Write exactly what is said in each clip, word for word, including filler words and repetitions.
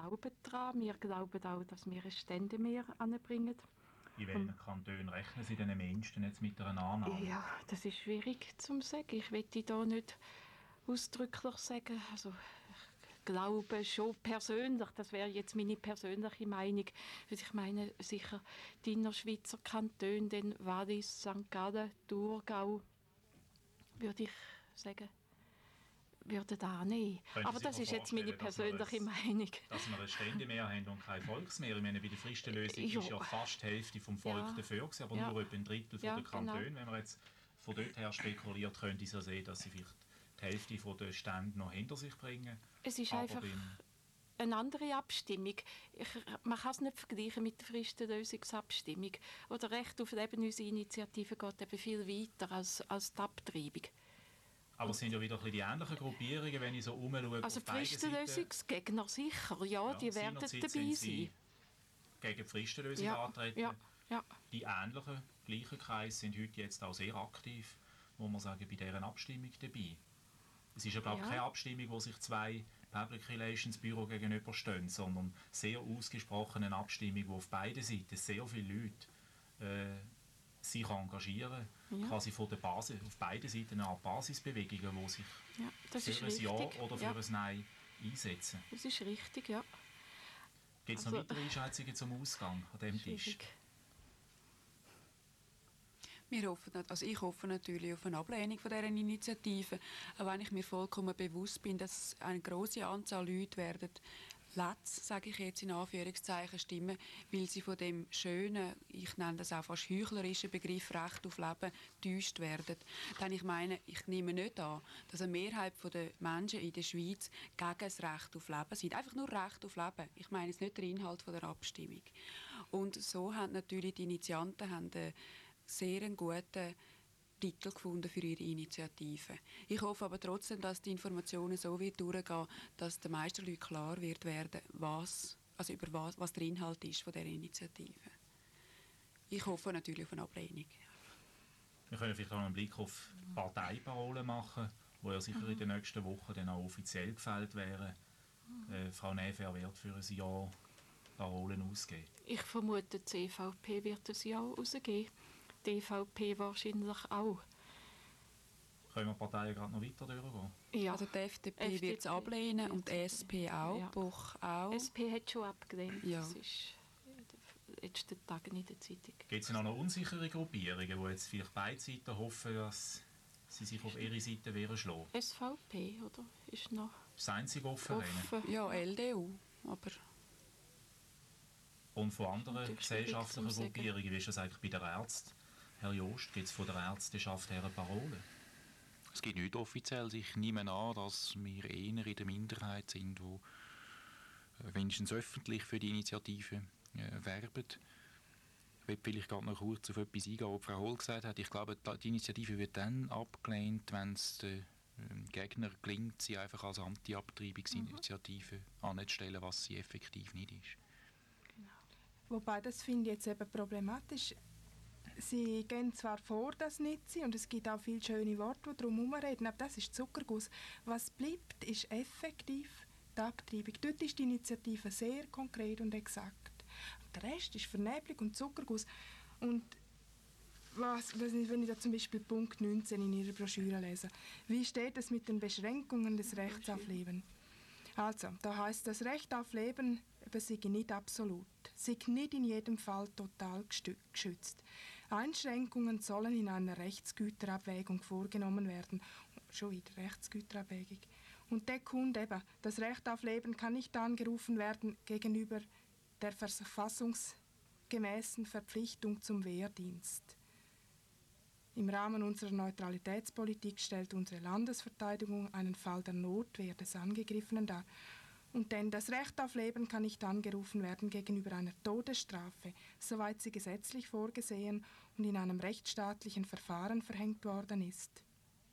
glauben daran. Wir glauben auch, dass wir ein Ständemeer anbringen. In welchen Kantonen rechnen Sie denn Menschen jetzt mit einer Annahme? Ja, das ist schwierig zu sagen. Ich möchte da nicht ausdrücklich sagen. Also, ich glaube schon persönlich, das wäre jetzt meine persönliche Meinung. Also ich meine sicher die Innerschweizer Kantone, den Wallis, Sankt Gallen, Thurgau, würde ich sagen, würden da nehmen. Aber das ist jetzt meine persönliche dass Meinung. Dass wir ein Ständemeer haben und kein Volksmeer. Ich meine, bei der Fristenlösung Ja. ist ja fast die Hälfte vom Volk Ja. dafür gewesen, aber Ja. nur etwa ein Drittel Ja, von der Kantone. genau. Wenn man jetzt von dort her spekuliert, könnte ich so sehen, dass sie vielleicht die Hälfte von der Stände noch hinter sich bringen. Es ist Aber einfach beim- eine andere Abstimmung. Ich, man kann es nicht vergleichen mit der Fristenlösungsabstimmung. Oder Recht auf Leben, unsere Initiative geht eben viel weiter als, als die Abtreibung. Aber es sind ja wieder ein bisschen die ähnlichen Gruppierungen, wenn ich so umschaue. Also auf die beiden Seiten. Fristenlösungsgegner sicher, ja, Ja, die werden seinerzeit dabei sind sie sein. gegen die Fristenlösung Ja, antreten. ja, ja. Die ähnlichen, gleichen Kreise sind heute jetzt auch sehr aktiv, muss man sagen, bei dieser Abstimmung dabei. Es ist ja, glaube ich, Ja. keine Abstimmung, wo sich zwei Public Relations Büro gegenüberstehen, sondern sehr ausgesprochen eine Abstimmung, wo auf beiden Seiten sehr viele Leute äh, sich engagieren, Ja. quasi von der Basis, auf beiden Seiten eine Art Basisbewegungen, die sich Ja, das für ist ein richtig. Ja oder für ja, ein Nein einsetzen. das ist richtig, ja. Gibt es Also, noch weitere Einschätzungen zum Ausgang an diesem Tisch? Schwierig. Wir hoffen, also ich hoffe natürlich auf eine Ablehnung von dieser Initiative, auch wenn ich mir vollkommen bewusst bin, dass eine grosse Anzahl Leute werden Letz, sage ich jetzt in Anführungszeichen, stimmen, weil sie von dem schönen, ich nenne das auch fast heuchlerischen Begriff Recht auf Leben getäuscht werden. Denn ich meine, ich nehme nicht an, dass eine Mehrheit der Menschen in der Schweiz gegen das Recht auf Leben sind. Einfach nur Recht auf Leben. Ich meine jetzt nicht der Inhalt der Abstimmung. Und so haben natürlich die Initianten haben einen sehr guten Titel gefunden für ihre Initiative. Ich hoffe aber trotzdem, dass die Informationen so wird durchgehen, dass den meisten Leuten klar wird werden, was, also über was, was der Inhalt ist von dieser Initiative. Ich hoffe natürlich auf eine Ablehnung. Wir können vielleicht auch einen Blick auf Parteiparolen machen, die ja sicher in den nächsten Wochen dann auch offiziell gefällt wären. Äh, Frau Nefer wird für ein Jahr Parolen ausgeben. Ich vermute, die C V P wird ein Ja rausgeben. Die E V P wahrscheinlich auch. Können wir die Parteien gerade noch weiter durchgehen? Ja. Also die F D P, F D P wird es ablehnen und die S P auch, Ja. Buch auch. S P hat schon abgelehnt. Ja. Das ist in den letzten Tagen in der Zeitung. Gibt es noch unsichere Gruppierungen, die jetzt vielleicht beide Seiten hoffen, dass sie sich auf ihre Seite wehren schlagen? S V P, oder? Ist noch Das einzige offen. offen. Ja, L D U, aber Und von anderen Natürlich schwierig gesellschaftlichen zu sagen. Gruppierungen, wie ist das eigentlich bei der Ärzten? Herr Jost, gibt es von der Ärzteschaft her eine Parole? Es gibt nichts offiziell. Ich nehme an, dass wir eher in der Minderheit sind, die wenigstens öffentlich für die Initiative äh, werben. Ich will vielleicht gerade noch kurz auf etwas eingehen, was Frau Hohl gesagt hat. Ich glaube, die Initiative wird dann abgelehnt, wenn es den ähm, Gegner gelingt, sie einfach als Anti-Abtreibungsinitiative mhm. anzustellen, was sie effektiv nicht ist. Wobei, das finde ich jetzt eben problematisch. Sie gehen zwar vor, dass nicht sie, und es gibt auch viele schöne Worte, die darum herumreden, aber das ist Zuckerguss. Was bleibt, ist effektiv die Abtreibung. Dort ist die Initiative sehr konkret und exakt. Der Rest ist Vernebelung und Zuckerguss. Und was, wenn ich da zum Beispiel Punkt neunzehn in Ihrer Broschüre lese, wie steht es mit den Beschränkungen des Rechts auf Leben? Also, da heißt das Recht auf Leben eben sei nicht absolut, sei nicht in jedem Fall total geschützt. Einschränkungen sollen in einer Rechtsgüterabwägung vorgenommen werden, schon in der Rechtsgüterabwägung. Und der Kunde eben, das Recht auf Leben kann nicht angerufen werden gegenüber der verfassungsgemäßen Verpflichtung zum Wehrdienst. Im Rahmen unserer Neutralitätspolitik stellt unsere Landesverteidigung einen Fall der Notwehr des Angegriffenen dar. Und denn das Recht auf Leben kann nicht angerufen werden gegenüber einer Todesstrafe, soweit sie gesetzlich vorgesehen und in einem rechtsstaatlichen Verfahren verhängt worden ist.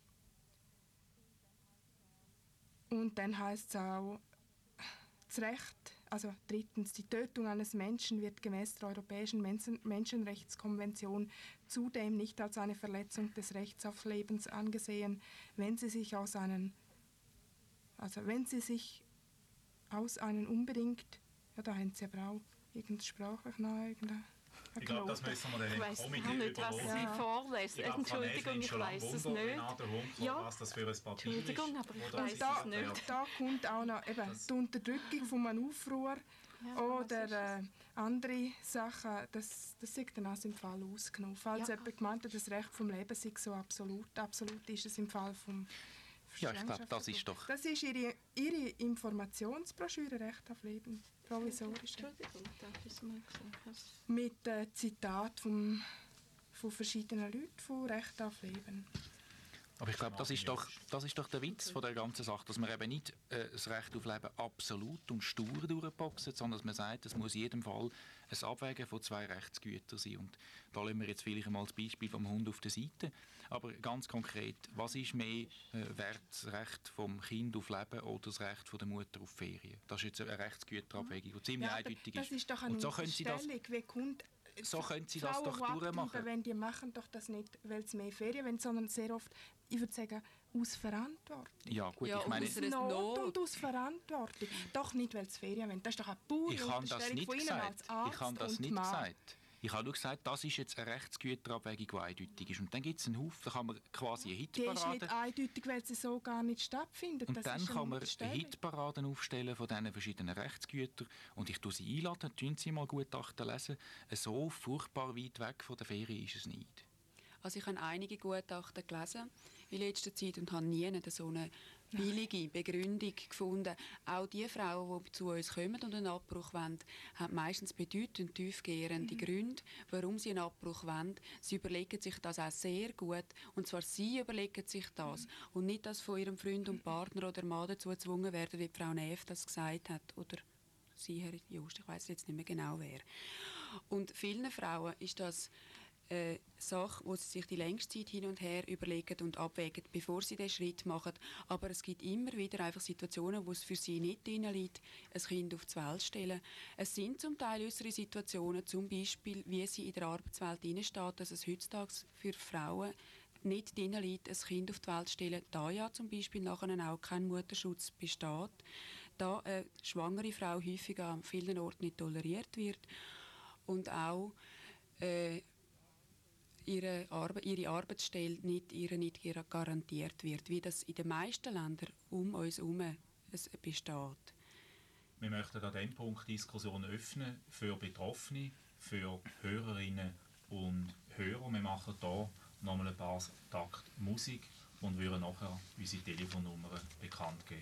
Und dann heißt es auch, das Recht, also drittens, die Tötung eines Menschen wird gemäß der Europäischen Menschen- Menschenrechtskonvention zudem nicht als eine Verletzung des Rechts auf Leben angesehen, wenn sie sich aus einen, also wenn sie sich aus einen unbedingt, ja, da haben sie aber auch irgend sprachlich noch irgendeine. Ich glaube, das müssen wir dann Ich im weiss Komitee gar nicht, was überlegen. Sie Ja. vorlesen. Ich glaube, Entschuldigung, ich weiss es nicht. Ja. Was das für ein Papier Entschuldigung, ist, aber ich wo da weiss zitiert es nicht. wird. Da kommt auch noch eben Das- die Unterdrückung von einem Aufruhr Ja, was oder ist es? äh, andere Sachen. Das, das ist dann auch im Fall ausgenommen. Falls Ja. jemand gemeint hat, das Recht vom Leben sei so absolut. Absolut ist es im Fall vom Ja, ich glaube, das ist doch... Das ist ihre, ihre Informationsbroschüre Recht auf Leben, provisorisch. Entschuldigung, darf ich es mal sagen? Mit äh, Zitat vom, von verschiedenen Leuten von Recht auf Leben. Aber ich glaube, das ist doch, das ist doch der Witz von der ganzen Sache, dass man eben nicht äh, das Recht auf Leben absolut und stur durchboxt, sondern dass man sagt, es muss in jedem Fall ein Abwägen von zwei Rechtsgütern sein. Und da lassen wir jetzt vielleicht einmal das Beispiel vom Hund auf der Seite. Aber ganz konkret, was ist mehr äh, wert, das Recht vom Kind auf Leben oder das Recht von der Mutter auf Ferien? Das ist jetzt eine Rechtsgüterabwägung, die ziemlich Ja, aber eindeutig das ist. ist doch eine Und so können Sie das, Unterstellung. Wie kommt, so können Sie das Frauen, doch die abtreiben, durchmachen. Wenn die machen doch das nicht, weil sie mehr Ferien wollen, sondern sehr oft, ich würde sagen, aus Verantwortung. Ja, gut, Ja, ich meine... aus Aus einer Not, Not. und aus Verantwortung. Doch nicht, weil sie Ferien wollen. Das ist doch eine pure Ich habe das Unterstellung nicht von Ihnen gesagt. als Arzt Ich habe das und nicht Mann. gesagt. Ich habe nur gesagt, das ist jetzt eine Rechtsgüterabwägung, die eindeutig ist. Und dann gibt es einen Haufen, da kann man quasi eine Die ist Hitparade... nicht eindeutig, weil sie so gar nicht stattfindet. Und das dann ist eine kann man Unterstellung. Hitparaden aufstellen von diesen verschiedenen Rechtsgütern. Und ich tue sie einladen, tun Sie mal Gutachten lesen. So furchtbar weit weg von der Ferien ist es nicht. Also ich habe einige Gutachten gelesen in letzter Zeit und habe nie eine so eine billige Begründung gefunden. Auch die Frauen, die zu uns kommen und einen Abbruch wollen, haben meistens bedeutend tiefgehende Gründe, warum sie einen Abbruch wollen. Sie überlegen sich das auch sehr gut. Und zwar sie überlegen sich das. Und nicht, dass von ihrem Freund und Partner oder Mann dazu gezwungen werden, wie Frau Neff das gesagt hat. Oder sie, Herr Just, ich weiss jetzt nicht mehr genau, wer. Und vielen Frauen ist das eine Sache, wo sie sich die längste Zeit hin und her überlegen und abwägen, bevor sie diesen Schritt machen. Aber es gibt immer wieder einfach Situationen, wo es für sie nicht drin liegt, ein Kind auf die Welt zu stellen. Es sind zum Teil äußere Situationen, zum Beispiel, wie sie in der Arbeitswelt drinsteht, dass es heutzutage für Frauen nicht drin liegt, ein Kind auf die Welt zu stellen, da ja zum Beispiel nachher auch kein Mutterschutz besteht, da eine schwangere Frau häufig an vielen Orten nicht toleriert wird und auch äh, ihre, Arbe- ihre Arbeitsstelle nicht, ihre nicht garantiert wird, wie das in den meisten Ländern um uns herum besteht. Wir möchten an diesem Punkt Diskussion öffnen für Betroffene, für Hörerinnen und Hörer. Wir machen hier nochmal ein paar Takt Musik und würden nachher unsere Telefonnummer bekannt geben.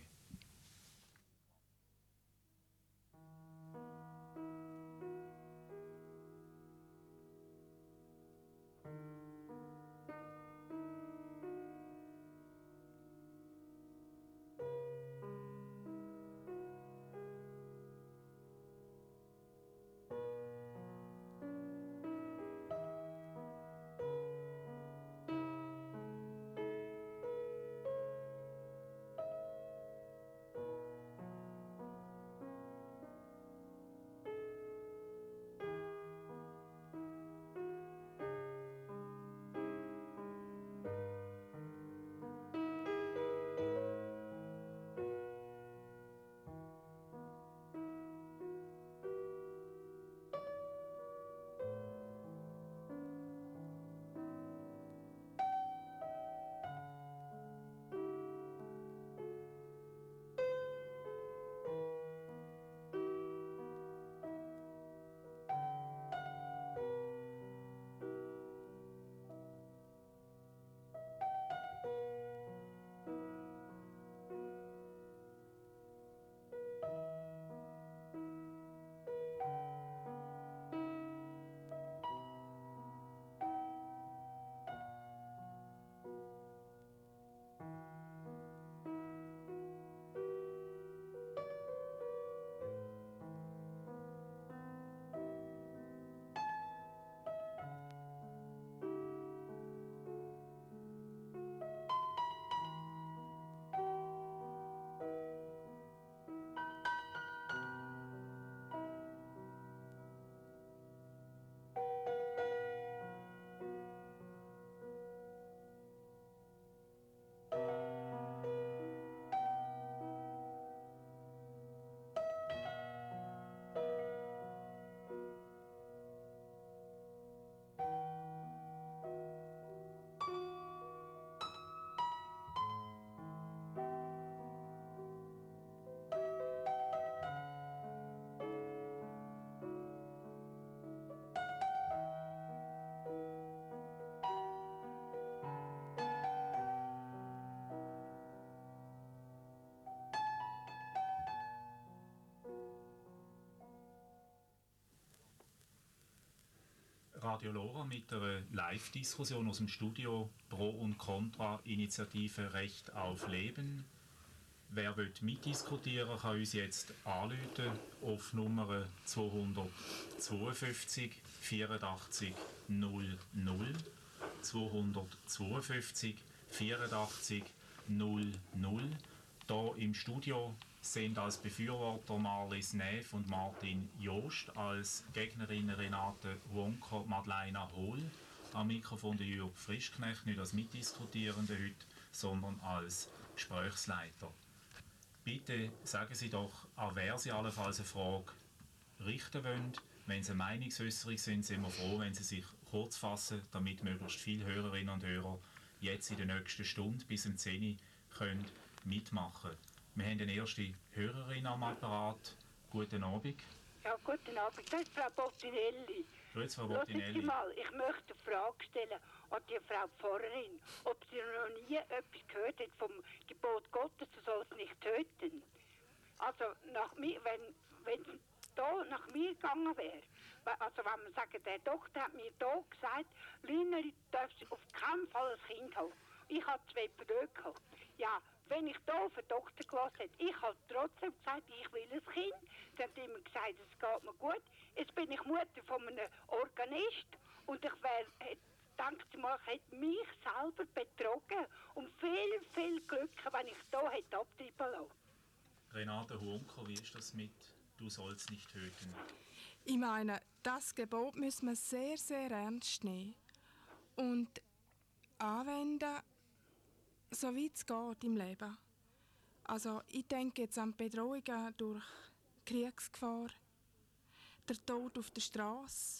Radio Lora mit einer Live-Diskussion aus dem Studio Pro und Contra Initiative Recht auf Leben. Wer will mitdiskutieren, kann uns jetzt anrufen auf Nummer zweihundertzweiundfünfzig vierundachtzig null null. zweihundertzweiundfünfzig vierundachtzig null null. Hier im Studio sind als Befürworter Marlies Neff und Martin Joost, als Gegnerin Renate Wonker, Madeleine Hohl, am Mikrofon der Jürg Frischknecht, nicht als Mitdiskutierende heute, sondern als Gesprächsleiter. Bitte sagen Sie doch, an wer Sie allenfalls eine Frage richten wollen. Wenn Sie eine Meinungsäußerung sind, sind wir froh, wenn Sie sich kurz fassen, damit möglichst viele Hörerinnen und Hörer jetzt in der nächsten Stunde bis um zehn Uhr können mitmachen. Wir haben eine erste Hörerin am Apparat. Guten Abend. Ja, guten Abend. Das ist Frau Bottinelli. Grüezi, Frau Hören Bottinelli. Sie mal, ich möchte eine Frage stellen an die Frau Pfarrerin, ob sie noch nie etwas gehört hat vom Gebot Gottes, du sollst nicht töten. Also, nach mir, wenn, wenn es da nach mir gegangen wäre, also wenn man sagt, der Doktor hat mir da gesagt, Lina, du darfst auf keinen Fall ein Kind haben. Ich habe zwei Brüder gehabt. Ja, wenn ich da auf den Doktor gelassen hätte, ich habe trotzdem gesagt, ich will ein Kind. Sie haben immer gesagt, es geht mir gut. Jetzt bin ich Mutter von einem Organist und ich wäre, denkt mal, ich hätte mich selber betrogen und viel, viel Glück, wenn ich da hätte abtreiben lassen. Renate Honker, wie ist das mit «Du sollst nicht töten»? Ich meine, das Gebot müssen wir sehr, sehr ernst nehmen und anwenden, so weit es geht im Leben. Also ich denke jetzt an Bedrohungen durch Kriegsgefahr, der Tod auf der Straße,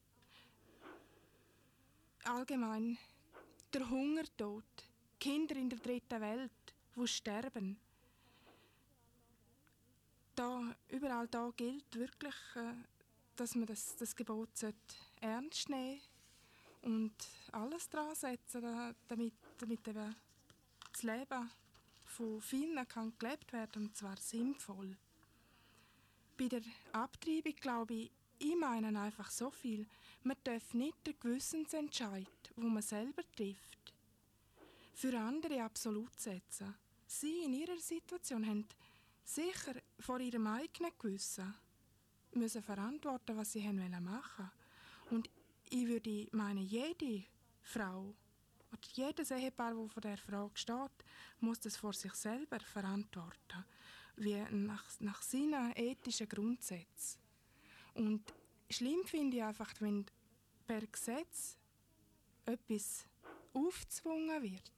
allgemein der Hungertod, Kinder in der dritten Welt, die sterben. Da, überall da gilt wirklich, dass man das, das Gebot ernst nehmen und alles daran setzen, damit, damit eben das Leben von vielen kann gelebt werden, und zwar sinnvoll. Bei der Abtreibung glaube ich, ich meine einfach so viel, man darf nicht den Gewissensentscheid, den man selber trifft, für andere absolut setzen. Sie in ihrer Situation haben sicher vor ihrem eigenen Gewissen müssen verantworten, was sie machen wollten. Und ich würde meinen, jede Frau oder jedes Ehepaar, das vor dieser Frage steht, muss das vor sich selber verantworten, wie nach, nach seinen ethischen Grundsätzen. Und schlimm finde ich einfach, wenn per Gesetz etwas aufgezwungen wird.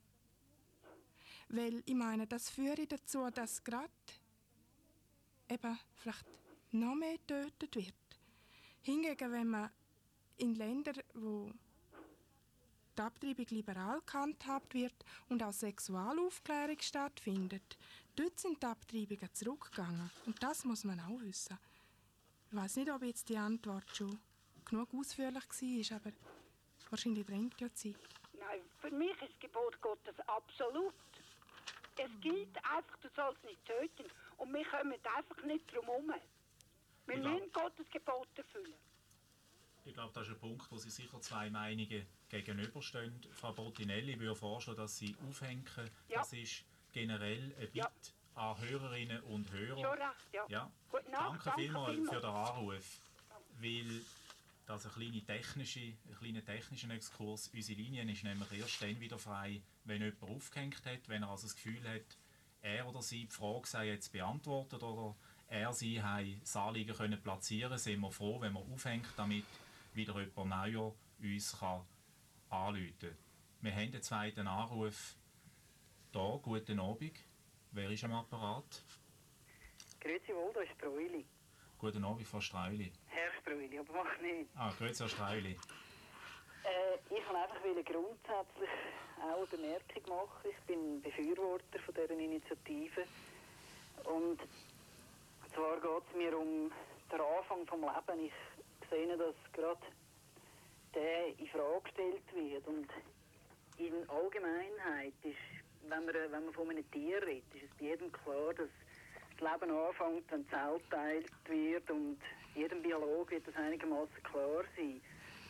Weil ich meine, das führt dazu, dass gerade eben vielleicht noch mehr getötet wird. Hingegen, wenn man in Ländern, wo die Abtreibung liberal gehandhabt wird und auch Sexualaufklärung stattfindet, dort sind die Abtreibungen zurückgegangen. Und das muss man auch wissen. Ich weiss nicht, ob jetzt die Antwort schon genug ausführlich war, aber wahrscheinlich drängt ja Zeit. Nein, für mich ist das Gebot Gottes absolut. Es gilt einfach, du sollst nicht töten. Und wir kommen einfach nicht drum herum. Wir müssen Gottes Gebot erfüllen. Ich glaube, das ist ein Punkt, wo sich sicher zwei Meinungen gegenüberstehen. Frau Bottinelli würde vorschlagen, dass Sie aufhängen. Ja. Das ist generell ein Bitte Ja. an Hörerinnen und Hörer. Schon recht, ja. Ja. Gute Nacht, Danke, danke vielmals vielmals. für den Anruf. Weil das ein kleiner technischer, ein kleiner technischer Exkurs. Unsere Linie ist nämlich erst dann wieder frei, wenn jemand aufgehängt hat, wenn er also das Gefühl hat, er oder sie die Frage sei jetzt beantwortet oder er, sie haben das Anliegen können platzieren, sind wir froh, wenn man aufhängt, damit wieder jemand Neuer uns kann anrufen kann. Wir haben den zweiten Anruf hier. Guten Abend. Wer ist am Apparat? Grüezi wohl, da ist Streuli. Guten Abend, Frau Streuli. Herr Streuli, aber mach nicht. Ah, grüezi, Herr Streuli. Äh, ich kann einfach grundsätzlich auch eine Bemerkung machen. Ich bin Befürworter von dieser Initiative. Und zwar geht es mir um den Anfang des Lebens. Ich sehe, dass gerade der in Frage gestellt wird. Und in Allgemeinheit ist, wenn man, wenn man von einem Tier redet, ist es bei jedem klar, dass das Leben anfängt, wenn die Zelle geteilt wird, und jedem Biologen wird das einigermaßen klar sein.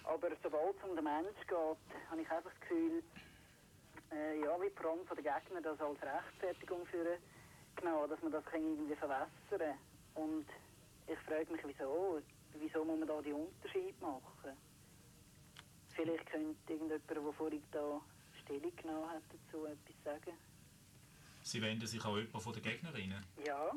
Aber sobald es um den Mensch geht, habe ich einfach das Gefühl, äh, ja, wie die Front der Gegner das als Rechtfertigung für genau, dass man das irgendwie verwässern kann. Und ich frage mich, wieso? Wieso muss man da die Unterschiede machen? Vielleicht könnte irgendjemand, der vorhin da Stellung genommen hat, dazu etwas sagen. Sie wenden sich an jemanden von den Gegnerinnen? Ja.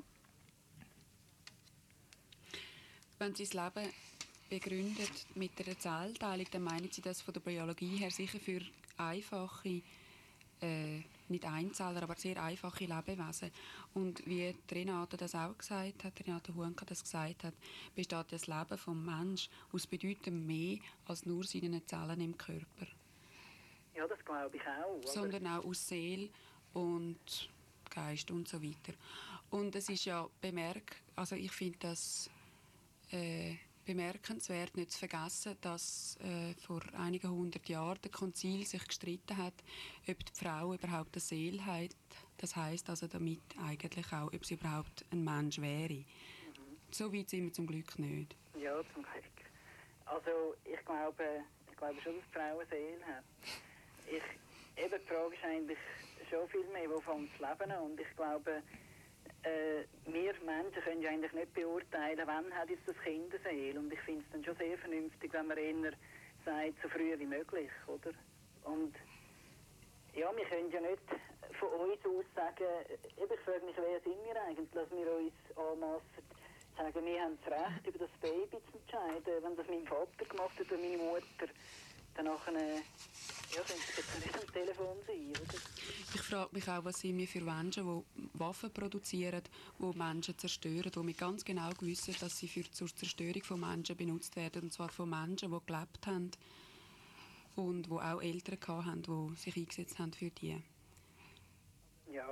Wenn Sie das Leben begründet mit einer Zellteilung, dann meinen Sie das von der Biologie her sicher für einfache, äh, nicht Einzeller, aber sehr einfache Lebewesen. Und wie Renate das auch gesagt hat, Renate Hunka das gesagt hat, besteht das Leben des Menschen aus bedeutend mehr als nur seinen Zellen im Körper. Ja, das glaube ich auch. Sondern auch aus Seele und Geist und so weiter. Und es ist ja bemerkt, also ich finde das äh, bemerkenswert, nicht zu vergessen, dass äh, vor einigen hundert Jahren der Konzil sich gestritten hat, ob die Frau überhaupt eine Seele hat. Das heisst also damit eigentlich auch, ob sie überhaupt ein Mensch wäre. Mhm. So weit sind wir zum Glück nicht. Ja, zum Glück. Also ich glaube, ich glaube schon, dass die Frau eine Seele hat. Ich, eben, die Frage ist eigentlich schon viel mehr, wo fängt das Leben an? Und ich glaube, äh, wir Menschen können ja eigentlich nicht beurteilen, wann hat jetzt das Kind eine Seele. Und ich finde es dann schon sehr vernünftig, wenn man eher sagt, so früh wie möglich, oder? Und ja, wir können ja nicht von uns aus sagen, eben, ich frage mich, wer sind wir eigentlich, dass wir uns anmassen, sagen, wir haben das Recht, über das Baby zu entscheiden. Wenn das mein Vater gemacht hat oder meine Mutter, dann nachher, ja, könnte es jetzt nicht am Telefon sein, oder? Ich frage mich auch, was sind wir für Menschen, die Waffen produzieren, die Menschen zerstören, die wir ganz genau wissen, dass sie für zur Zerstörung von Menschen benutzt werden, und zwar von Menschen, die gelebt haben und die auch Eltern hatten, die sich eingesetzt haben für die. Ja,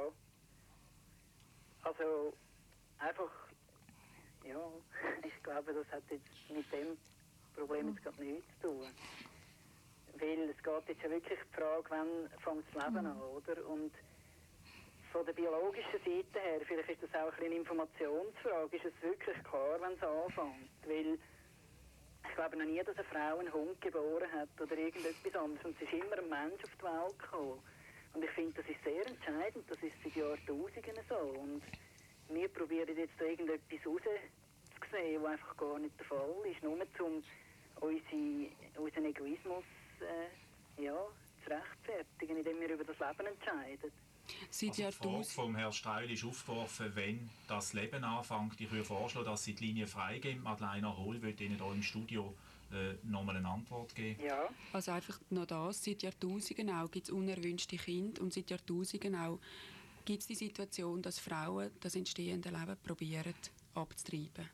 also einfach, ja, ich glaube, das hat jetzt mit dem Problem jetzt gerade nichts zu tun. Weil es geht jetzt ja wirklich die Frage, wann fängt das Leben an, oder? Und von der biologischen Seite her, vielleicht ist das auch ein eine Informationsfrage, ist es wirklich klar, wenn es anfängt? Weil ich glaube noch nie, dass eine Frau einen Hund geboren hat oder irgendetwas anderes. Und es ist immer ein Mensch auf die Welt gekommen. Und ich finde, das ist sehr entscheidend, das ist seit Jahrtausenden so. Und wir probieren jetzt da irgendetwas rauszusehen, was einfach gar nicht der Fall ist, nur um unsere, unseren Egoismus äh, ja, zu rechtfertigen, indem wir über das Leben entscheiden. Seit also die Frage vom Herrn Streil ist aufgeworfen, wenn das Leben anfängt. Ich würde vorschlagen, dass Sie die Linie freigeben. Madeleine Hohl wird Ihnen hier im Studio äh, nochmal eine Antwort geben. Ja. Also einfach noch das, seit Jahrtausenden auch gibt es unerwünschte Kinder und seit Jahrtausenden auch gibt es die Situation, dass Frauen das entstehende Leben probieren abzutreiben.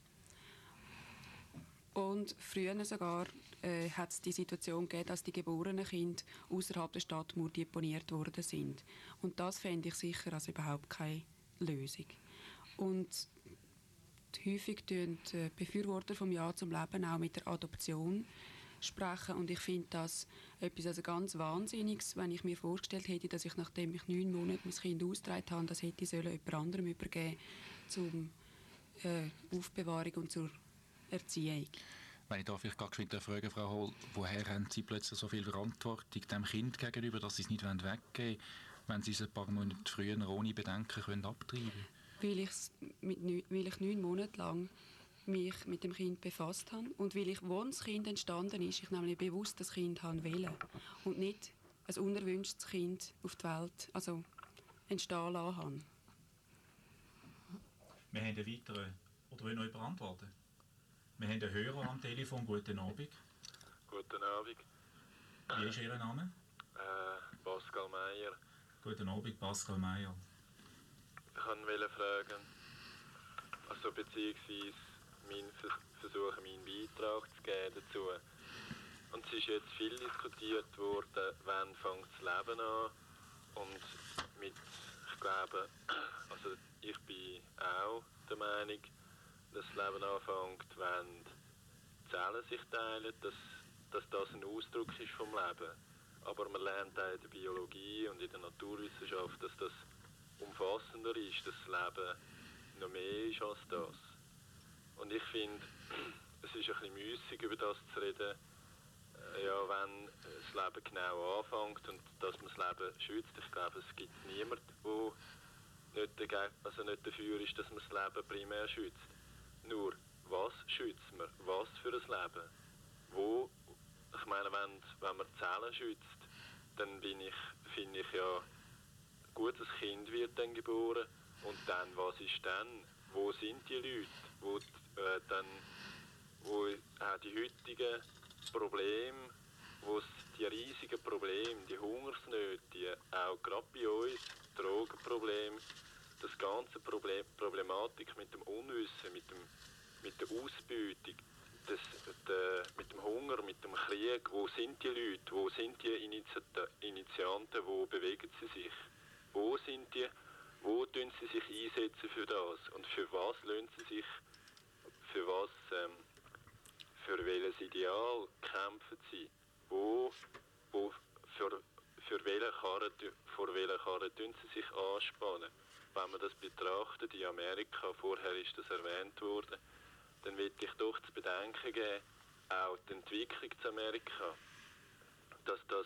Und früher sogar äh, hat es die Situation gegeben, dass die geborenen Kinder außerhalb der Stadtmauer deponiert worden sind. Und das fände ich sicher als überhaupt keine Lösung. Und häufig tun die Befürworter vom Ja zum Leben auch mit der Adoption sprechen. Und ich finde das etwas also ganz Wahnsinniges, wenn ich mir vorgestellt hätte, dass ich, nachdem ich neun Monate mein Kind ausgetragen habe, das hätte ich jemand anderem übergeben zur äh, Aufbewahrung und zur Erziehung. Wenn ich da vielleicht gerade geschwind fragen, Frau Hohl, woher haben Sie plötzlich so viel Verantwortung dem Kind gegenüber, dass Sie es nicht weggeben wollen, wenn Sie es ein paar Monate früher ohne Bedenken können abtreiben können? Weil, ich's mit, weil ich neun Monate lang mich mit dem Kind befasst habe und weil ich, als das Kind entstanden ist, ich nämlich bewusst das Kind habe wählen und nicht ein unerwünschtes Kind auf die Welt also entstehen lassen habe. Wir haben einen weiteren, oder will noch jemand antworten? Wir haben einen Hörer am Telefon. Guten Abend. Guten Abend. Wie ist Ihr Name? Äh, Pascal Meyer. Guten Abend, Pascal Meyer. Ich wollte fragen, also beziehungsweise mein Versuch, meinen Beitrag zu geben dazu. Und es ist jetzt viel diskutiert worden, wann fängt das Leben an. Und mit, ich glaube, also ich bin auch der Meinung, dass das Leben anfängt, wenn die Zellen sich teilen, dass, dass das ein Ausdruck ist vom Leben. Aber man lernt auch in der Biologie und in der Naturwissenschaft, dass das umfassender ist, dass das Leben noch mehr ist als das. Und ich finde, es ist ein bisschen müßig, über das zu reden, äh, ja, wenn das Leben genau anfängt und dass man das Leben schützt. Ich glaube, es gibt niemanden, der nicht, dagegen, also nicht dafür ist, dass man das Leben primär schützt. Nur, was schützt man? Was für ein Leben? Wo, ich meine, wenn, wenn man Zellen schützt, dann bin ich, finde ich ja, ein gutes Kind wird dann geboren. Und dann, was ist dann? Wo sind die Leute, wo, äh, dann, wo auch die heutigen Probleme, wo es die riesigen Probleme, die Hungersnöte, auch gerade bei uns, Drogenprobleme, das ganze Problem, Problematik mit dem Unwissen, mit, dem, mit der Ausbeutung, das, der, mit dem Hunger, mit dem Krieg, wo sind die Leute, wo sind die Initiat- Initianten, wo bewegen sie sich, wo sind die, wo tun sie sich einsetzen für das und für was lassen sie sich, für was, ähm, für welches Ideal kämpfen sie, wo, wo für, für welche Karre, vor welcher Karre tun sie sich anspannen. Wenn man das betrachtet, in Amerika, vorher ist das erwähnt worden, dann will ich doch zu bedenken geben, auch die Entwicklung zu Amerika, dass das,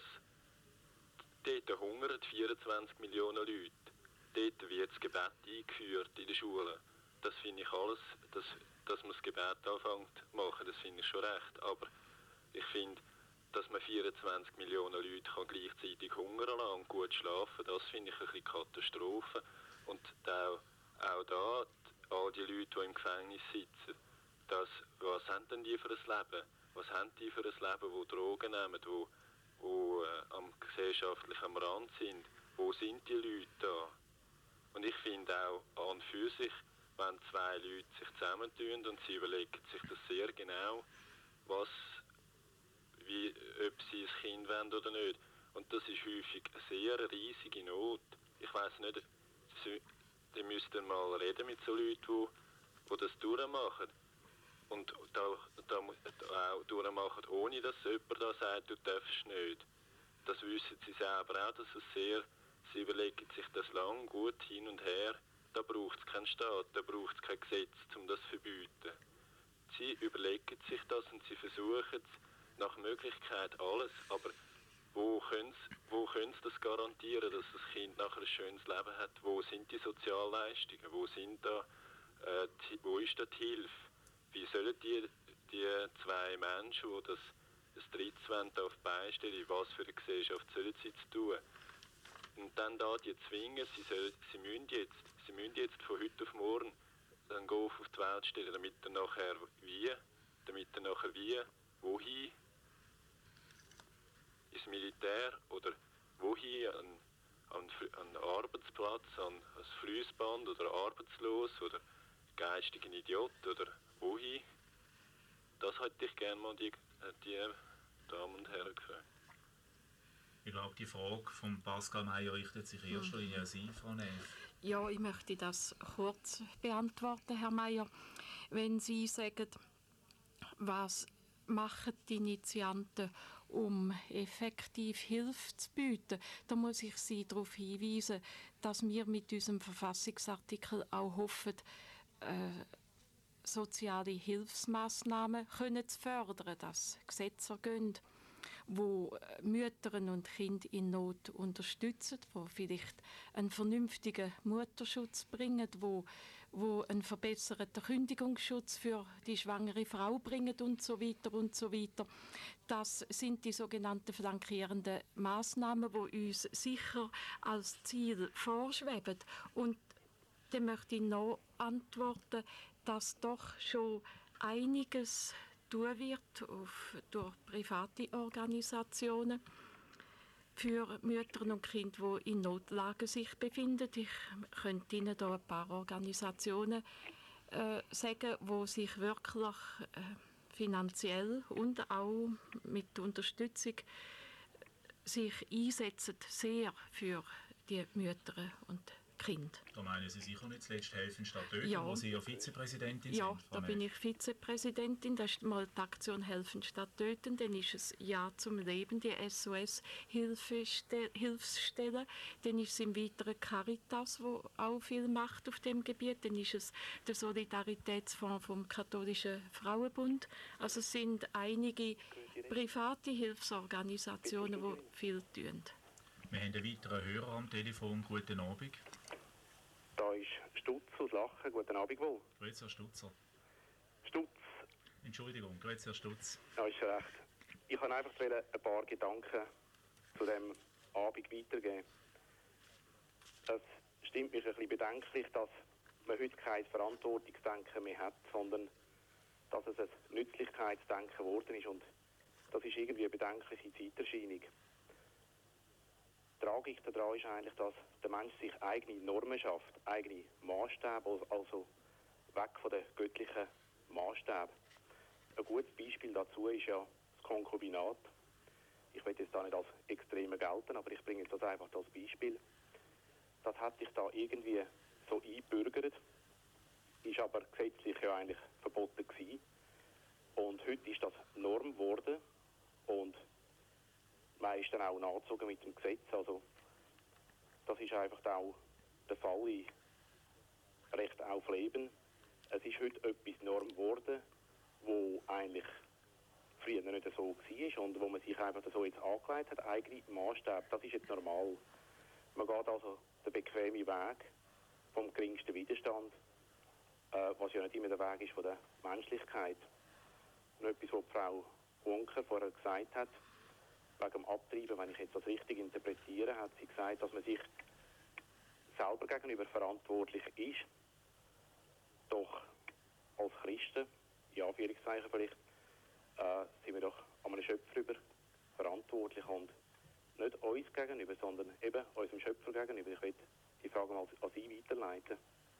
dort hungern vierundzwanzig Millionen Leute, dort wird das Gebet eingeführt in den Schulen. Das finde ich alles, dass, dass man das Gebet anfängt zu machen, das finde ich schon recht, aber ich finde, dass man vierundzwanzig Millionen Leute kann gleichzeitig hungern lassen und gut schlafen, das finde ich ein bisschen Katastrophe. Und auch, auch da, all die Leute, die im Gefängnis sitzen, das, was haben denn die für ein Leben? Was haben die für ein Leben, wo Drogen nehmen, wo, wo äh, am gesellschaftlich am Rand sind? Wo sind die Leute da? Und ich finde auch an und für sich, wenn zwei Leute sich zusammentun und sie überlegen sich das sehr genau, was, wie, ob sie ein Kind wollen oder nicht. Und das ist häufig eine sehr riesige Not. Ich weiss nicht, sie, die müssten mal reden mit so Leuten, die, die das durchmachen. Und da, da, da auch durchmachen, ohne dass jemand da sagt, du darfst nicht. Das wissen sie selber auch, dass es sehr, sie überlegen sich das lang, gut hin und her. Da braucht es keinen Staat, da braucht es kein Gesetz, um das zu verbieten. Sie überlegen sich das und sie versuchen es nach Möglichkeit alles, aber wo können sie, wo können sie das garantieren, dass das Kind nachher ein schönes Leben hat? Wo sind die Sozialleistungen? Wo, sind da, äh, die, wo ist da die Hilfe? Wie sollen die, die zwei Menschen, die das, das Drittwend auf die Beine stellen, was für eine Gesellschaft sollen sie jetzt tun? Und dann da die zwingen, sie, sollen, sie, müssen jetzt, sie müssen jetzt von heute auf morgen dann auf die Welt stellen, damit dann nachher wie, damit dann nachher wie, wohin? Ins Militär oder wohin? An, an, an Arbeitsplatz, an ein Fließband oder arbeitslos oder geistigen Idiot oder wohin? Das hätte ich gerne mal die, die Damen und Herren gefragt. Ich glaube, die Frage von Pascal Meyer richtet sich in erster Linie an Sie, Frau Neff. Ja, ich möchte das kurz beantworten, Herr Meyer. Wenn Sie sagen, was machen die Initianten, um effektiv Hilfe zu bieten, dann muss ich Sie darauf hinweisen, dass wir mit unserem Verfassungsartikel auch hoffen, äh, soziale Hilfsmaßnahmen können zu fördern, dass Gesetze ergehen, wo Mütter und Kinder in Not unterstützen, wo vielleicht einen vernünftigen Mutterschutz bringen, wo, wo einen verbesserten Kündigungsschutz für die schwangere Frau bringen und so weiter und so weiter. Das sind die sogenannten flankierenden Maßnahmen, die uns sicher als Ziel vorschweben. Und dann möchte ich noch antworten, dass doch schon einiges tun wird auf, durch private Organisationen für Mütter und Kinder, die in Notlagen sich befinden. Ich könnte Ihnen da ein paar Organisationen äh, sagen, die sich wirklich äh, finanziell und auch mit Unterstützung sich einsetzen sehr für die Mütter und Kind. Da meinen Sie sicher nicht zuletzt helfen statt töten, Ja. wo Sie ja Vizepräsidentin Ja, sind. da bin ich Vizepräsidentin. Das ist mal die Aktion Helfen statt Töten. Dann ist es Ja zum Leben, die S O S-Hilfsstelle. Dann ist es im weiteren Caritas, wo auch viel macht auf dem Gebiet. Dann ist es der Solidaritätsfonds vom Katholischen Frauenbund. Also es sind einige private Hilfsorganisationen, die viel tun. Wir haben einen weiteren Hörer am Telefon. Guten Abend. Da ist Stutz aus Lachen. Guten Abend wohl. Grüezi, Herr Stutzer. Stutz. Entschuldigung, grüezi, Herr Stutz. Ja, ist recht. Ich kann einfach ein paar Gedanken zu dem Abend weitergeben. Es stimmt mich ein bisschen bedenklich, dass man heute kein Verantwortungsdenken mehr hat, sondern dass es ein Nützlichkeitsdenken geworden ist. Und das ist irgendwie eine bedenkliche Zeiterscheinung. Die Tragik daran ist eigentlich, dass der Mensch sich eigene Normen schafft, eigene Maßstäbe, also weg von den göttlichen Maßstäben. Ein gutes Beispiel dazu ist ja das Konkubinat. Ich will jetzt da nicht als Extreme gelten, aber ich bringe jetzt das einfach als Beispiel. Das hat sich da irgendwie so eingebürgert, ist aber gesetzlich ja eigentlich verboten gewesen. Und heute ist das Norm geworden und man ist dann auch nachgezogen mit dem Gesetz. Also das ist einfach auch der Fall in Recht auf Leben. Es ist heute etwas Norm geworden, wo eigentlich früher nicht so war und wo man sich einfach so jetzt angelegt hat, eigene Maßstäbe. Das ist jetzt normal. Man geht also den bequemen Weg vom geringsten Widerstand, äh, was ja nicht immer der Weg ist von der Menschlichkeit. Und etwas, was Frau Hunker vorher gesagt hat, wegen dem Abtreiben, wenn ich jetzt das richtig interpretiere, hat sie gesagt, dass man sich selber gegenüber verantwortlich ist. Doch als Christen, in Anführungszeichen vielleicht, äh, sind wir doch an einem Schöpfer über verantwortlich und nicht uns gegenüber, sondern eben unserem Schöpfer gegenüber. Ich will die Frage mal an Sie weiterleiten.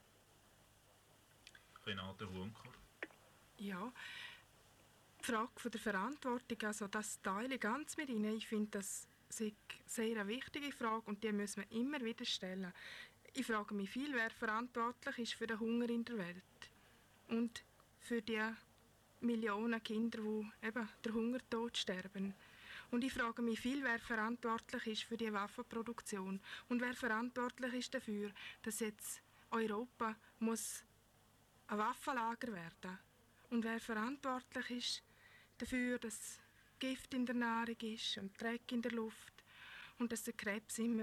Renate Hunker. Ja, die Frage von der Verantwortung, also das teile ich ganz mit Ihnen. Ich finde, das ist eine sehr wichtige Frage und die müssen wir immer wieder stellen. Ich frage mich viel, wer verantwortlich ist für den Hunger in der Welt und für die Millionen Kinder, die eben der Hungertod sterben. Und ich frage mich viel, wer verantwortlich ist für die Waffenproduktion und wer verantwortlich ist dafür, dass jetzt Europa muss ein Waffenlager werden. Und wer verantwortlich ist dafür, dass Gift in der Nahrung ist und Dreck in der Luft und dass der Krebs immer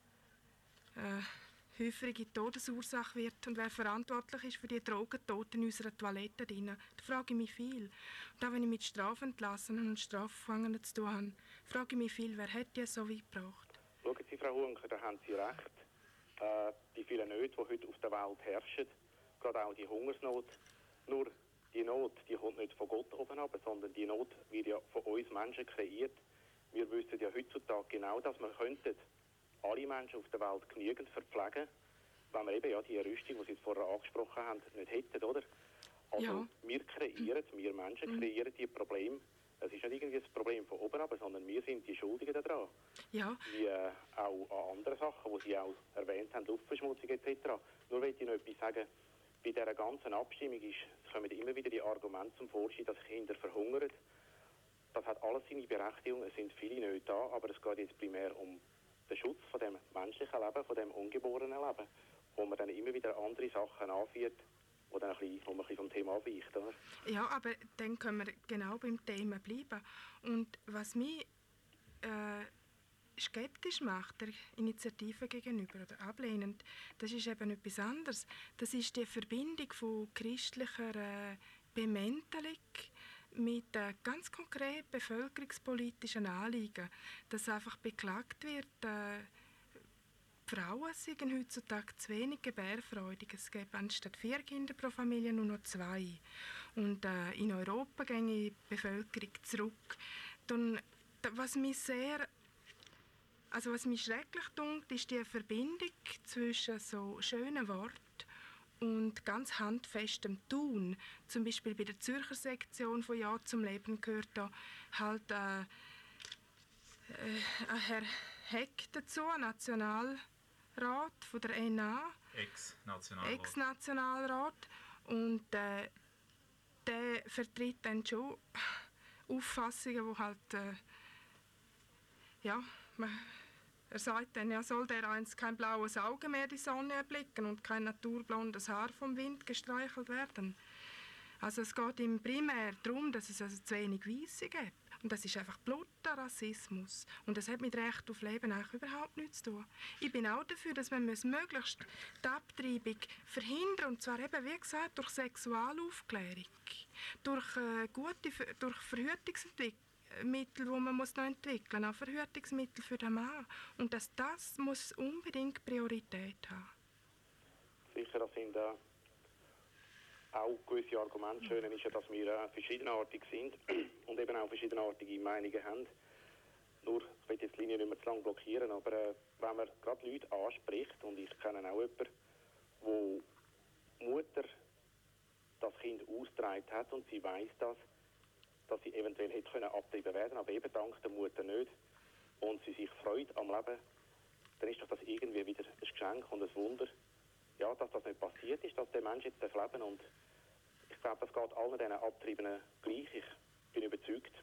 äh, häufige Todesursache wird und wer verantwortlich ist für die Drogentote in unserer Toilette drin, da frage ich mich viel. Und auch wenn ich mit Strafentlassenen und Strafgefangenen zu tun habe, frage ich mich viel, wer hat die so weit gebracht? Schauen Sie, Frau Hunker, da haben Sie recht. Äh, die vielen Nöte, die heute auf der Welt herrschen, gerade auch die Hungersnot, nur die Not, die kommt nicht von Gott oben ab, sondern die Not wird ja von uns Menschen kreiert. Wir wissen ja heutzutage genau, dass wir könnten alle Menschen auf der Welt genügend verpflegen, wenn wir eben ja die Rüstung, die Sie vorher angesprochen haben, nicht hätten, oder? Also Ja. wir kreieren, wir Menschen kreieren die Probleme. Es ist nicht irgendwie das Problem von oben ab, sondern wir sind die Schuldigen daran. Ja, Wie äh, auch an anderen Sachen, die Sie auch erwähnt haben, Luftverschmutzung et cetera. Nur will ich noch etwas sagen. Bei dieser ganzen Abstimmung ist, es kommen immer wieder die Argumente zum Vorschein, dass Kinder verhungern. Das hat alles seine Berechtigung, es sind viele nicht da, aber es geht jetzt primär um den Schutz von dem menschlichen Leben, von dem ungeborenen Leben, wo man dann immer wieder andere Sachen anführt, wo, dann ein bisschen, wo man ein bisschen vom Thema abweicht. Oder? ja, aber dann können wir genau beim Thema bleiben. Und was mich äh, skeptisch macht, der Initiative gegenüber oder ablehnend, das ist eben etwas anderes. Das ist die Verbindung von christlicher äh, Bemäntelung mit äh, ganz konkret bevölkerungspolitischen Anliegen, dass einfach beklagt wird, äh, Frauen sind heutzutage zu wenig gebärfreudig. Es gibt anstatt vier Kinder pro Familie nur noch zwei. Und äh, in Europa geht die Bevölkerung zurück. Dann, was mich sehr Also was mich schrecklich dünkt, ist die Verbindung zwischen so schönen Worten und ganz handfestem Tun. Zum Beispiel bei der Zürcher Sektion von Ja zum Leben gehört da halt äh, äh, ein Herr Heck dazu, ein Nationalrat von der N A, Ex-Nationalrat. Ex-Nationalrat. Und äh, der vertritt dann schon Auffassungen, die halt, äh, ja, man, er sagt dann, ja, soll der einst kein blaues Auge mehr die Sonne erblicken und kein naturblondes Haar vom Wind gestreichelt werden. Also es geht ihm primär darum, dass es also zu wenig Weisse gibt. Und das ist einfach bluter Rassismus. Und das hat mit Recht auf Leben eigentlich überhaupt nichts zu tun. Ich bin auch dafür, dass man möglichst die Abtreibung verhindern, und zwar eben, wie gesagt, durch Sexualaufklärung, durch äh, gute durch Verhütungsmittel, die man muss noch entwickeln muss, auch Verhütungsmittel für den Mann. Und dass das muss unbedingt Priorität haben. Sicher, das sind äh, auch gewisse Argumente. Schön ist ja, dass wir äh, verschiedenartig sind und eben auch verschiedenartige Meinungen haben. Nur, ich will jetzt die Linie nicht mehr zu lange blockieren, aber äh, wenn man gerade Leute anspricht, und ich kenne auch jemanden, wo Mutter das Kind ausgetragen hat und sie weiss das, dass sie eventuell hätte können abgetrieben werden, aber eben dank der Mutter nicht, und sie sich freut am Leben, dann ist doch das irgendwie wieder ein Geschenk und ein Wunder, ja, dass das nicht passiert ist, dass der Mensch jetzt leben darf. Und ich glaube, das geht allen diesen Abtriebenen gleich. Ich bin überzeugt,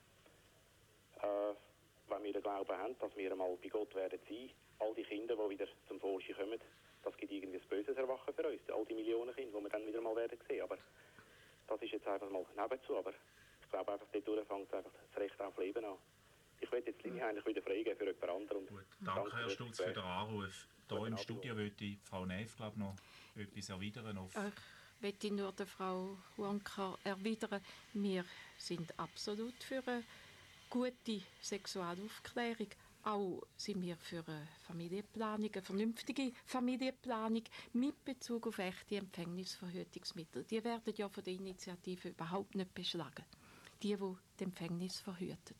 äh, wenn wir den Glauben haben, dass wir einmal bei Gott werden sein, all die Kinder, die wieder zum Vorschein kommen, das gibt irgendwie ein böses Erwachen für uns, all die Millionen Kinder, die wir dann wieder mal werden sehen. Aber das ist jetzt einfach mal nebenzu. Aber ich glaube einfach, dort fängt einfach das Recht auf Leben an. Ich will jetzt die Linie eigentlich wieder freigeben für jemand anderen. Gut, danke, danke Herr Stutz, für den Anruf. Hier im Studio würde Frau Neff, glaube noch etwas erwidern. Auf ich möchte nur der Frau Huanka erwidern, wir sind absolut für eine gute Sexualaufklärung. Auch sind wir für eine Familienplanung, eine vernünftige Familienplanung mit Bezug auf echte Empfängnisverhütungsmittel. Die werden ja von der Initiative überhaupt nicht beschlagen. Die, die die Empfängnis verhüten.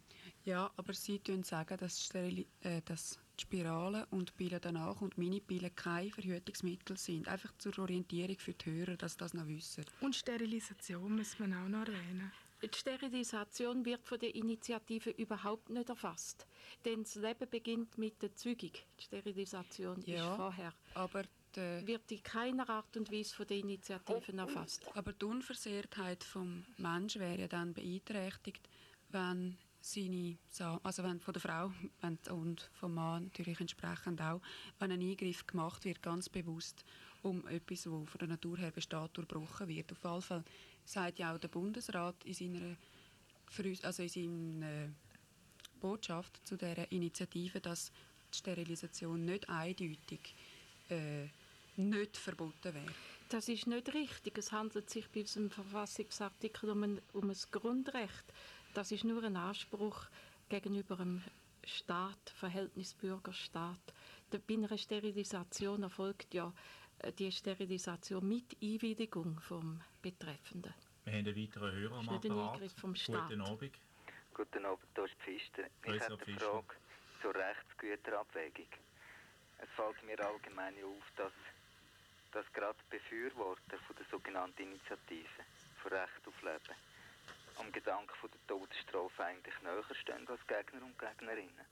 Ja, aber Sie sagen, dass, Sterili äh, dass die Spiralen und die Pillen danach und Minipillen keine Verhütungsmittel sind. Einfach zur Orientierung für die Hörer, dass das noch wissen. Und Sterilisation muss man auch noch erwähnen. Die Sterilisation wird von der Initiative überhaupt nicht erfasst. Denn das Leben beginnt mit der Zeugung. Die Sterilisation ja, ist vorher. Aber die, wird in keiner Art und Weise von der Initiative erfasst. Aber die Unversehrtheit des Menschen wäre ja dann beeinträchtigt, wenn seine, also wenn von der Frau und vom Mann natürlich entsprechend auch, wenn ein Eingriff gemacht wird, ganz bewusst, um etwas, das von der Natur her besteht, durchbrochen wird. Auf jeden Fall sagt ja auch der Bundesrat in seiner, also in seiner Botschaft zu dieser Initiative, dass die Sterilisation nicht eindeutig äh, nicht verboten wäre. Das ist nicht richtig. Es handelt sich bei unserem Verfassungsartikel um ein, um ein Grundrecht. Das ist nur ein Anspruch gegenüber dem Staat, Verhältnis Bürger-Staat. Bei einer Sterilisation erfolgt ja die Sterilisation mit Einwilligung vom Betreffenden. Wir haben einen weiteren Hörer am Apparat. Vom Staat. Guten Abend. Guten Abend, hier ist Pfister. Ich habe eine Frage zur Rechtsgüterabwägung. Es fällt mir allgemein auf, dass, dass gerade Befürworter von der sogenannten Initiative für Recht auf Leben am Gedanken von der Todesstrafe eigentlich näher stehen als Gegner und Gegnerinnen.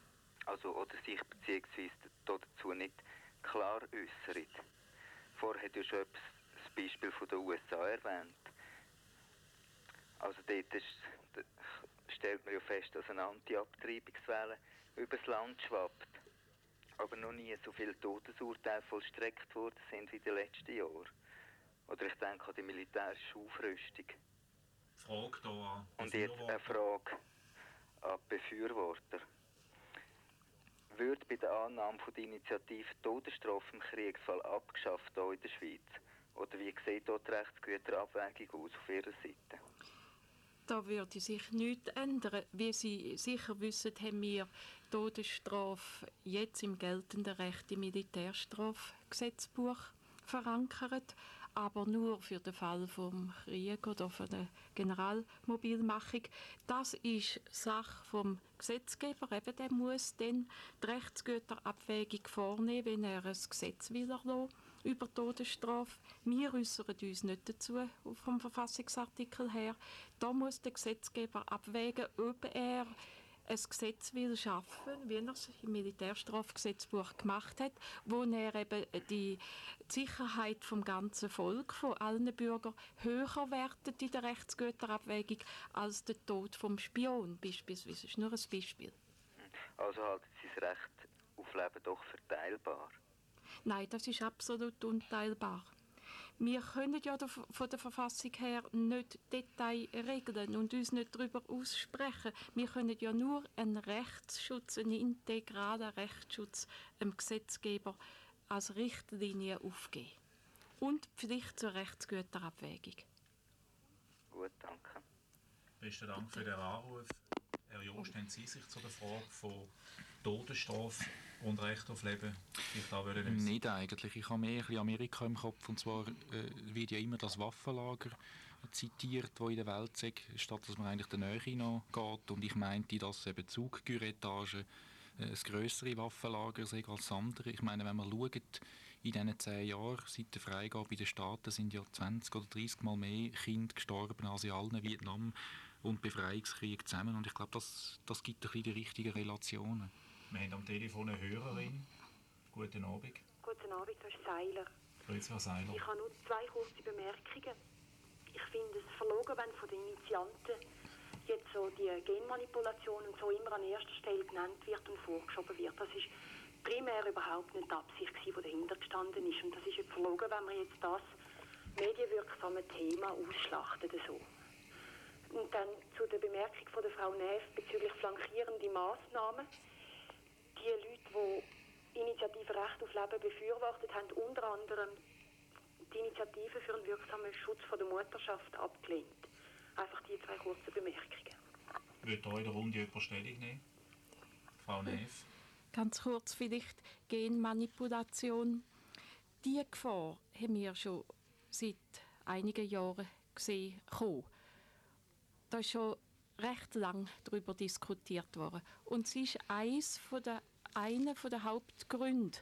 Also, oder sich beziehungsweise dazu nicht klar äußern. Vorher hat ja schon das Beispiel von den U S A erwähnt. Also dort ist, stellt man ja fest, dass eine Anti-Abtreibungswelle übers Land schwappt. Aber noch nie so viele Todesurteile vollstreckt worden sind wie in den letzten Jahren. Oder ich denke an die militärische Aufrüstung. Frage hier an Und jetzt eine Frage an die Befürworter. Würde bei der Annahme von der Initiative Todesstrafe im Kriegsfall abgeschafft hier in der Schweiz? Oder wie sieht dort die Rechtsgüterabwägung aus auf Ihrer Seite? Da würde sich nichts ändern. Wie Sie sicher wissen, haben wir Todesstrafe jetzt im geltenden Recht im Militärstrafgesetzbuch verankert, aber nur für den Fall vom Krieg oder von der Generalmobilmachung. Das ist Sache vom Gesetzgeber. Eben, der muss dann die Rechtsgüterabwägung vornehmen, wenn er ein Gesetz will erlassen über Todesstrafe. Wir äußern uns nicht dazu vom Verfassungsartikel her. Da muss der Gesetzgeber abwägen, ob er ein Gesetz will schaffen, wie er es im Militärstrafgesetzbuch gemacht hat, wo er eben die Sicherheit vom ganzen Volk, von allen Bürgern, höher wertet in der Rechtsgüterabwägung als der Tod vom Spion beispielsweise. Das ist nur ein Beispiel. Also halten Sie das Recht auf Leben doch verteilbar? Nein, das ist absolut unteilbar. Wir können ja von der Verfassung her nicht Detail regeln und uns nicht darüber aussprechen. Wir können ja nur einen Rechtsschutz, einen integralen Rechtsschutz dem Gesetzgeber als Richtlinie aufgeben. Und die Pflicht zur Rechtsgüterabwägung. Gut, danke. Besten Dank für den Anruf. Herr Jost, haben Sie sich zu der Frage von Todesstrafe und Recht auf Leben nicht eigentlich. Ich habe mehr ein bisschen Amerika im Kopf. Und zwar äh, wird ja immer das Waffenlager zitiert, das in der Welt ist, statt dass man eigentlich der Nähe hingeht. Und ich meinte, dass eben Zuggüretage äh, ein grössere Waffenlager sei als andere. Ich meine, wenn man schaut, in diesen zehn Jahren seit der Freigabe in den Staaten sind ja zwanzig oder dreißig Mal mehr Kinder gestorben als in allen Vietnam- und Befreiungskriegen zusammen. Und ich glaube, das, das gibt ein bisschen die richtigen Relationen. Wir haben am Telefon eine Hörerin. Guten Abend. Guten Abend, das ist Seiler. Grüezi, Frau Seiler. Ich habe nur zwei kurze Bemerkungen. Ich finde es verlogen, wenn von den Initianten jetzt so die Genmanipulation und so immer an erster Stelle genannt wird und vorgeschoben wird. Das ist primär überhaupt nicht die Absicht, die dahinter gestanden ist. Und das ist jetzt verlogen, wenn man jetzt das medienwirksame Thema ausschlachtet. So. Und dann zu der Bemerkung von der Frau Neff bezüglich flankierender Massnahmen. Die Leute, die Initiative Recht auf Leben befürwortet haben, unter anderem die Initiative für einen wirksamen Schutz von der Mutterschaft abgelehnt. Einfach die zwei kurzen Bemerkungen. Wird da in der Runde jemand Stellung nehmen? Frau Neff? Ganz kurz vielleicht Genmanipulation. Die Gefahr haben wir schon seit einigen Jahren gesehen kommen. Da ist schon recht lang darüber diskutiert worden. Und es ist eins von der, einer der Hauptgründe,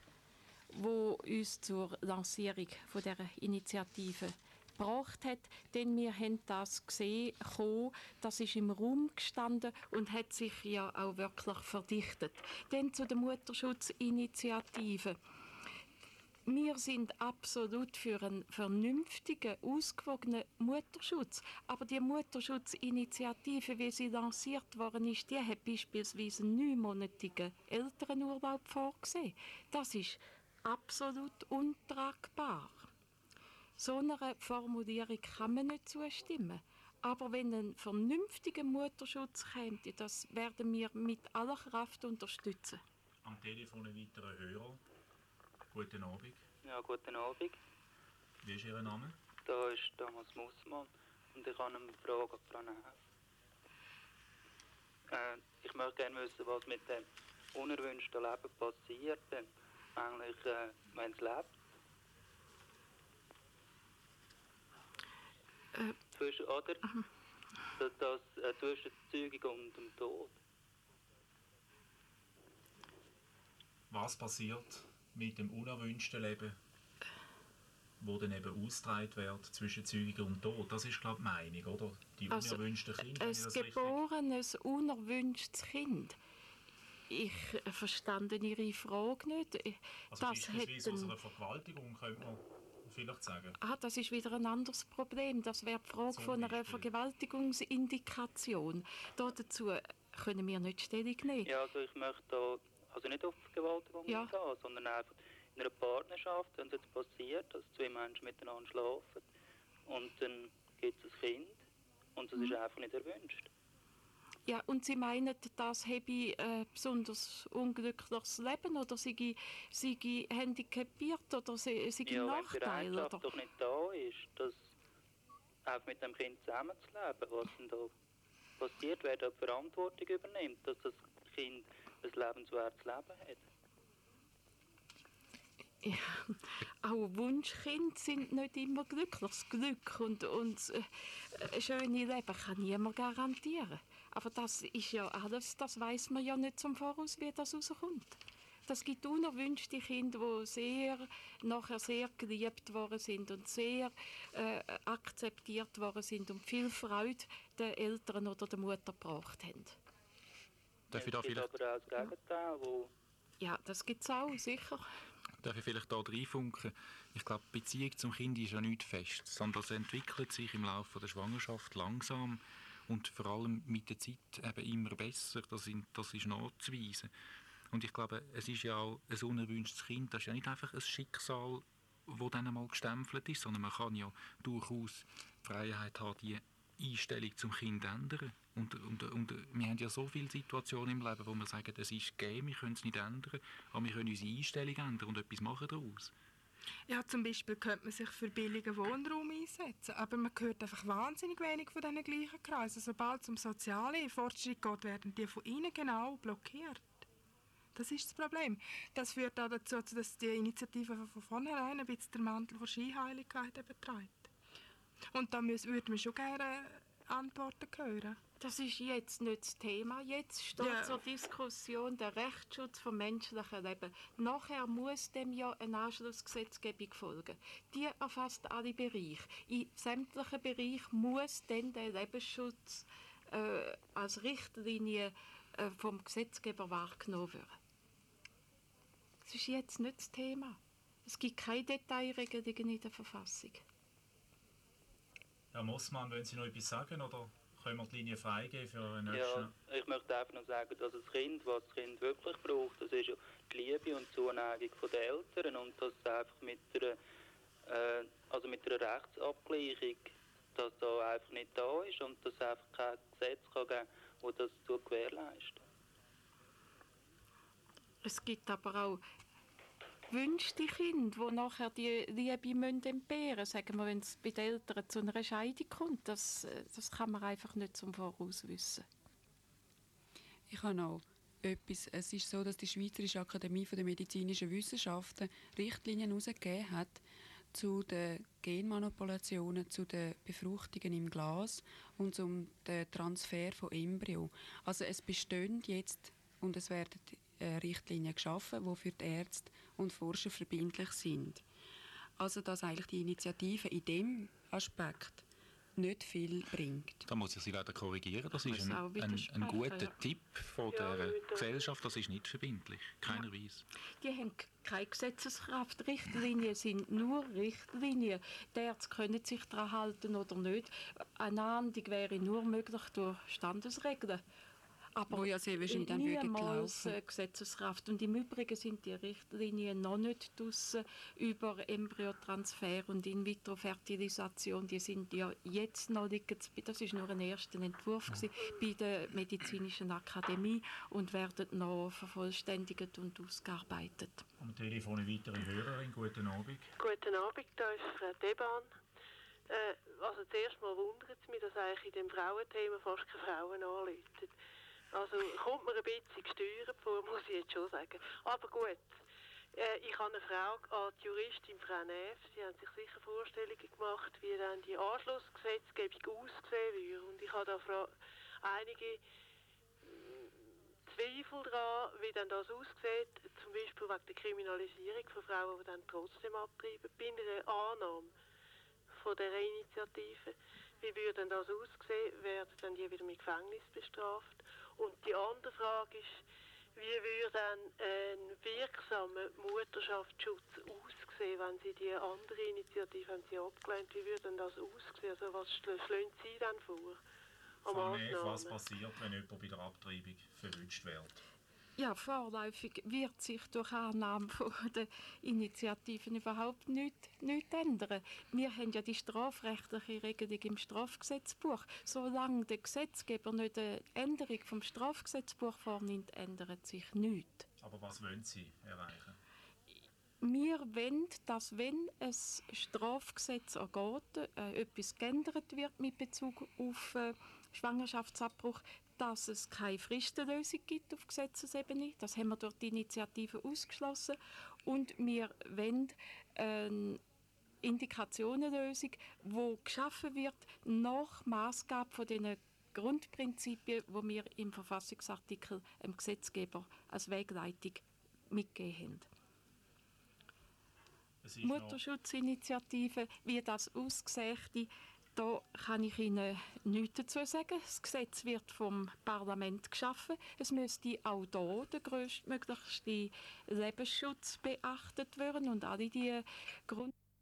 wo uns zur Lancierung von dieser Initiative gebracht hat. Denn wir haben das gesehen, kommen, das ist im Raum gestanden und hat sich ja auch wirklich verdichtet. Dann zu der Mutterschutzinitiative. Wir sind absolut für einen vernünftigen, ausgewogenen Mutterschutz. Aber die Mutterschutzinitiative, wie sie lanciert worden ist, die hat beispielsweise einen neunmonatigen Elternurlaub vorgesehen. Das ist absolut untragbar. So einer Formulierung kann man nicht zustimmen. Aber wenn ein vernünftiger Mutterschutz käme, das werden wir mit aller Kraft unterstützen. Am Telefon ein weiterer Hörer. Guten Abend. Ja, guten Abend. Wie ist Ihr Name? Da ist Thomas Mussmann und ich habe eine Frage an Frau Neff. Äh, ich möchte gerne wissen, was mit dem unerwünschten Leben passiert, eigentlich, äh, wenn es lebt. Äh, zwischen, oder? Das, das, äh, zwischen der Zeugung und dem Tod. Was passiert mit dem unerwünschten Leben, wo dann eben ausgetragen wird zwischen Zeugung und Tod? Das ist, glaube ich, die Meinung, oder? Die also, unerwünschten Kinder. Ein geborenes, unerwünschtes Kind. Ich verstand Ihre Frage nicht. Also das beispielsweise hätten... aus einer Vergewaltigung, könnte man vielleicht sagen. Ah, das ist wieder ein anderes Problem. Das wäre die Frage Zum von einer Beispiel. Vergewaltigungsindikation. Da dazu können wir nicht Stellung nehmen. Ja, also ich möchte da also nicht auf Vergewaltigung ja. gehen, sondern einfach in einer Partnerschaft, wenn es jetzt passiert, dass zwei Menschen miteinander schlafen und dann gibt es ein Kind und das mhm. ist einfach nicht erwünscht. Ja, und Sie meinen, das habe ich ein besonders unglückliches Leben oder sei ich handicapiert oder sei ich ja, Nachteil? Ja, wenn die Bereitschaft oder? doch nicht da ist, dass auch mit dem Kind zusammenzuleben, was denn da passiert, wer da die Verantwortung übernimmt, dass das Kind ein lebenswertes Leben hat. Ja, auch Wunschkinder sind nicht immer glücklich. Das Glück und, und äh, schöne Leben kann niemand garantieren. Aber das ist ja alles, das weiß man ja nicht zum Voraus, wie das rauskommt. Das gibt unerwünschte Kinder, die sehr, nachher sehr geliebt worden sind und sehr äh, akzeptiert worden sind und viel Freude den Eltern oder der Mutter gebracht haben. Darf ich da es gibt vielleicht... aber auch das Gegenteil, wo... Ja, das gibt es auch, sicher. Darf ich vielleicht da reinfunken? Ich glaube, die Beziehung zum Kind ist ja nichts Festes, sondern das entwickelt sich im Laufe der Schwangerschaft langsam und vor allem mit der Zeit eben immer besser. Das, sind, das ist nachzuweisen. Und ich glaube, es ist ja auch ein unerwünschtes Kind, das ist ja nicht einfach ein Schicksal, das dann einmal gestempelt ist, sondern man kann ja durchaus die Freiheit haben, die Einstellung zum Kind ändern. Und, und, und wir haben ja so viele Situationen im Leben, wo wir sagen, es ist gegeben, wir können es nicht ändern, aber wir können unsere Einstellung ändern und etwas machen daraus. Ja, zum Beispiel könnte man sich für billigen Wohnraum einsetzen, aber man hört einfach wahnsinnig wenig von diesen gleichen Kreisen. Sobald es um soziale Fortschritte geht, werden die von ihnen genau blockiert. Das ist das Problem. Das führt auch dazu, dass die Initiative von vornherein ein bisschen den Mantel von Scheinheiligkeit betreibt. Und da würde man schon gerne Antworten hören. Das ist jetzt nicht das Thema. Jetzt steht Ja. zur Diskussion der Rechtsschutz vom menschlichen Leben. Nachher muss dem ja eine Anschlussgesetzgebung folgen. Die erfasst alle Bereiche. In sämtlichen Bereichen muss dann der Lebensschutz äh, als Richtlinie äh, vom Gesetzgeber wahrgenommen werden. Das ist jetzt nicht das Thema. Es gibt keine Detailregelungen in der Verfassung. Herr Mossmann, wollen Sie noch etwas sagen oder können wir die Linie freigeben für einen nächsten? Ja, ich möchte einfach noch sagen, dass das Kind, was das Kind wirklich braucht, das ist ja die Liebe und die Zuneigung der Eltern und dass es einfach mit einer, äh, also mit einer Rechtsabgleichung, dass da einfach nicht da ist und dass es einfach kein Gesetz kann geben, das das so gewährleistet. Es gibt aber auch gewünschte Kinder, die nachher die Liebe entbehren müssen. Sagen wir, wenn es bei den Eltern zu einer Scheidung kommt, das, das kann man einfach nicht zum Voraus wissen. Ich habe noch etwas. Es ist so, dass die Schweizerische Akademie der Medizinischen Wissenschaften Richtlinien herausgegeben hat zu den Genmanipulationen, zu den Befruchtungen im Glas und zum den Transfer von Embryo. Also es bestehen jetzt und es werden Richtlinien geschaffen, die für die Ärzte und Forscher verbindlich sind. Also dass eigentlich die Initiative in diesem Aspekt nicht viel bringt. Da muss ich Sie leider korrigieren. Das ist muss ein, auch ein, ein guter ja. Tipp von Ja, der wieder. Gesellschaft. Das ist nicht verbindlich, keinerweise. Die haben keine Gesetzeskraft. Richtlinien sind nur Richtlinien. Die Ärzte können sich daran halten oder nicht. Eine Ahndung wäre nur möglich durch Standesregeln. Aber Wo ja sehr wahrscheinlich dann würden niemals laufen. äh, Gesetzeskraft. Und im Übrigen sind die Richtlinien noch nicht draussen über Embryotransfer und In-vitro-Fertilisation. Die sind ja jetzt noch liegen, das ist nur ein erster Entwurf gewesen, bei der Medizinischen Akademie und werden noch vervollständigt und ausgearbeitet. Am Telefon eine weitere Hörerin. Guten Abend. Guten Abend, da ist Frau Deban. Äh, also zuerst mal wundert es mich, dass eigentlich in dem Frauenthema fast keine Frauen anrufen. Also kommt mir ein bisschen gesteuert vor, muss ich jetzt schon sagen. Aber gut, äh, ich habe eine Frage an die Juristin Frau Neff. Sie haben sich sicher Vorstellungen gemacht, wie dann die Anschlussgesetzgebung aussehen würde. Und ich habe da fra- einige mh, Zweifel daran, wie dann das aussieht, zum Beispiel wegen der Kriminalisierung von Frauen, die dann trotzdem abtreiben. Bei der Annahme von dieser Initiative, wie würde denn das aussehen? Werden dann die wieder mit Gefängnis bestraft? Und die andere Frage ist, wie würde dann ein wirksamer Mutterschaftsschutz aussehen, wenn Sie die andere Initiative haben Sie abgelehnt? Wie würde denn das aussehen? Also was schl- schlagen Sie dann vor? An Frau Neff, was Massnahmen? passiert, wenn jemand bei der Abtreibung verwünscht wird? Ja, vorläufig wird sich durch Annahme von der Initiativen überhaupt nichts, nichts ändern. Wir haben ja die strafrechtliche Regelung im Strafgesetzbuch. Solange der Gesetzgeber nicht eine Änderung vom Strafgesetzbuch vornimmt, ändert sich nichts. Aber was wollen Sie erreichen? Wir wollen, dass wenn ein Strafgesetz ergeht, äh, etwas geändert wird mit Bezug auf äh, Schwangerschaftsabbruch, dass es keine Fristenlösung gibt auf Gesetzesebene. Das haben wir durch die Initiative ausgeschlossen. Und wir wollen eine Indikationenlösung, die geschaffen wird nach Maßgabe von den Grundprinzipien, die wir im Verfassungsartikel dem Gesetzgeber als Wegleitung mitgegeben haben. Es ist noch- Mutterschutzinitiative, wie das aussähe, Da kann ich Ihnen nichts dazu sagen. Das Gesetz wird vom Parlament geschaffen. Es müsste auch hier der grösstmöglichste Lebensschutz beachtet werden und alle die Grund